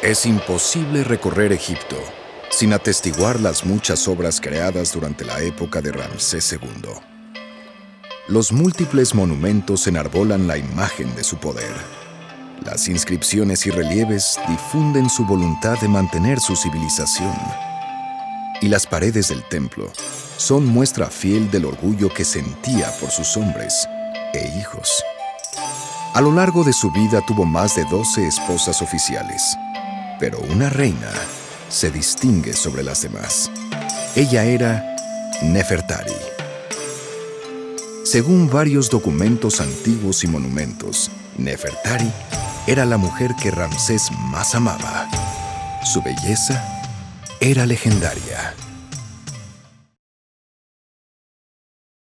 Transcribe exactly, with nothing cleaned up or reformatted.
Es imposible recorrer Egipto sin atestiguar las muchas obras creadas durante la época de Ramsés segundo. Los múltiples monumentos enarbolan la imagen de su poder. Las inscripciones y relieves difunden su voluntad de mantener su civilización. Y las paredes del templo son muestra fiel del orgullo que sentía por sus hombres e hijos. A lo largo de su vida tuvo más de doce esposas oficiales, pero una reina se distingue sobre las demás. Ella era Nefertari. Según varios documentos antiguos y monumentos, Nefertari era la mujer que Ramsés más amaba. Su belleza era legendaria.